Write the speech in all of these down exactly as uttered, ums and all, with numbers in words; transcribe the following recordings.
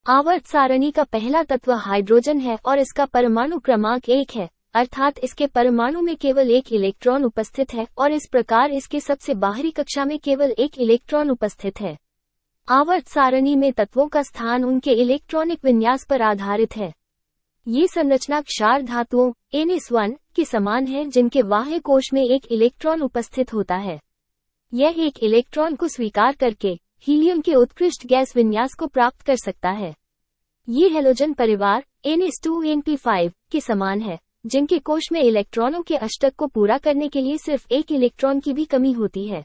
आवर्त सारणी का पहला तत्व हाइड्रोजन है और इसका परमाणु क्रमांक एक है, अर्थात इसके परमाणु में केवल एक इलेक्ट्रॉन उपस्थित है और इस प्रकार इसके सबसे बाहरी कक्षा में केवल एक इलेक्ट्रॉन उपस्थित है। आवर्त सारणी में तत्वों का स्थान उनके इलेक्ट्रॉनिक विन्यास पर आधारित है। ये संरचना क्षार धातुओं एन एस वन के समान है, जिनके बाह्य कोश में एक इलेक्ट्रॉन उपस्थित होता है। यह एक इलेक्ट्रॉन को स्वीकार करके हीलियम के उत्कृष्ट गैस विन्यास को प्राप्त कर सकता है। ये हैलोजन परिवार N S two N P five के समान है, जिनके कोश में इलेक्ट्रॉनों के अष्टक को पूरा करने के लिए सिर्फ एक इलेक्ट्रॉन की भी कमी होती है।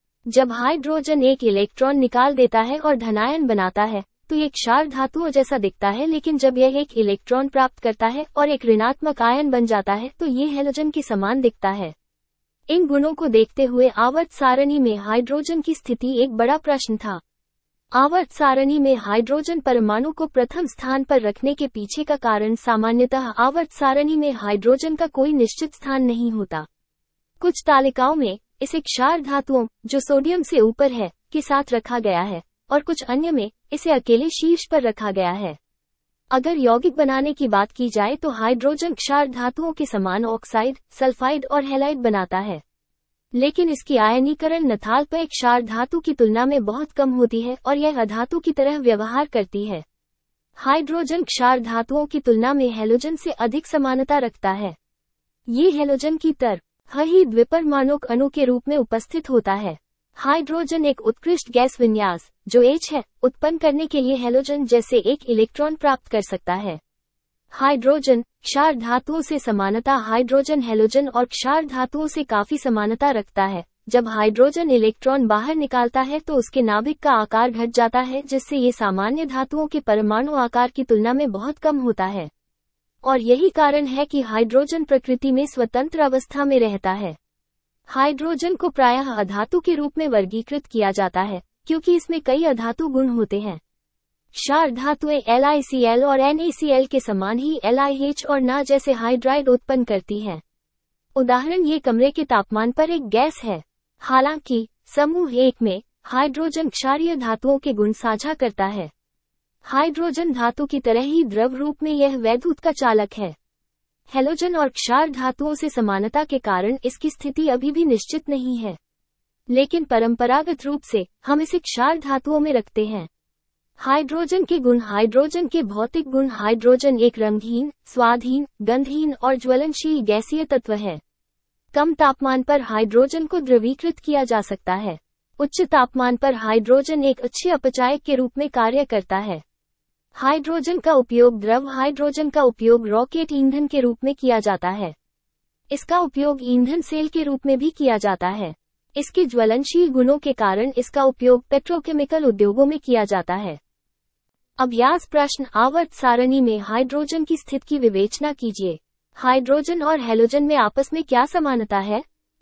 जब हाइड्रोजन एक इलेक्ट्रॉन निकाल देता है और धनायन बनाता है तो ये क्षार धातुओं जैसा दिखता है, लेकिन जब यह एक इलेक्ट्रॉन प्राप्त करता है और एक ऋणात्मक आयन बन जाता है तो ये हैलोजन के समान दिखता है। इन गुणों को देखते हुए आवर्त सारणी में हाइड्रोजन की स्थिति एक बड़ा प्रश्न था। आवर्त सारणी में हाइड्रोजन परमाणु को प्रथम स्थान पर रखने के पीछे का कारण सामान्यतः आवर्त सारणी में हाइड्रोजन का कोई निश्चित स्थान नहीं होता। कुछ तालिकाओं में इसे क्षार धातुओं, जो सोडियम से ऊपर है, के साथ रखा गया है और कुछ अन्य में इसे अकेले शीर्ष पर रखा गया है। अगर यौगिक बनाने की बात की जाए तो हाइड्रोजन क्षार धातुओं के समान ऑक्साइड, सल्फाइड और हैलाइड बनाता है, लेकिन इसकी आयनीकरण नथालपय क्षार धातु की तुलना में बहुत कम होती है और यह अधातु की तरह व्यवहार करती है। हाइड्रोजन क्षार धातुओं की तुलना में हैलोजन से अधिक समानता रखता है। ये हैलोजन की तरह ही द्विपरमाणुक अणु के रूप में उपस्थित होता है। हाइड्रोजन एक उत्कृष्ट गैस विन्यास, जो एच है, उत्पन्न करने के लिए हैलोजन जैसे एक इलेक्ट्रॉन प्राप्त कर सकता है। हाइड्रोजन क्षार धातुओं से समानता हाइड्रोजन हैलोजन और क्षार धातुओं से काफी समानता रखता है। जब हाइड्रोजन इलेक्ट्रॉन बाहर निकालता है तो उसके नाभिक का आकार घट जाता है, जिससे ये सामान्य धातुओं के परमाणु आकार की तुलना में बहुत कम होता है। और यही कारण है कि हाइड्रोजन प्रकृति में स्वतंत्र अवस्था में रहता है। हाइड्रोजन को प्रायः अधातु के रूप में वर्गीकृत किया जाता है, क्योंकि इसमें कई अधातु गुण होते हैं। क्षार धातुएं एल आई सी एल और एन ए सी एल के समान ही एल आई एच और ना जैसे हाइड्राइड उत्पन्न करती हैं। उदाहरण, ये कमरे के तापमान पर एक गैस है। हालांकि समूह एक में हाइड्रोजन क्षारीय धातुओं के गुण साझा करता है। हाइड्रोजन धातु की तरह ही द्रव रूप में यह वैद्युत का चालक है। हैलोजन और क्षार धातुओं से समानता के कारण इसकी स्थिति अभी भी निश्चित नहीं है, लेकिन परंपरागत रूप से हम इसे क्षार धातुओं में रखते हैं। हाइड्रोजन के गुण हाइड्रोजन के भौतिक गुण हाइड्रोजन एक रंगहीन, स्वादहीन, गंधहीन और ज्वलनशील गैसीय तत्व है। कम तापमान पर हाइड्रोजन को द्रवीकृत किया जा सकता है। उच्च तापमान पर हाइड्रोजन एक अच्छे अपचायक के रूप में कार्य करता है। हाइड्रोजन का उपयोग द्रव हाइड्रोजन का उपयोग रॉकेट ईंधन के रूप में किया जाता है। इसका उपयोग ईंधन सेल के रूप में भी किया जाता है। इसके ज्वलनशील गुणों के कारण इसका उपयोग पेट्रोकेमिकल उद्योगों में किया जाता है। अभ्यास प्रश्न, आवर्त सारणी में हाइड्रोजन की स्थिति की विवेचना कीजिए। हाइड्रोजन और हैलोजन में आपस में क्या समानता है?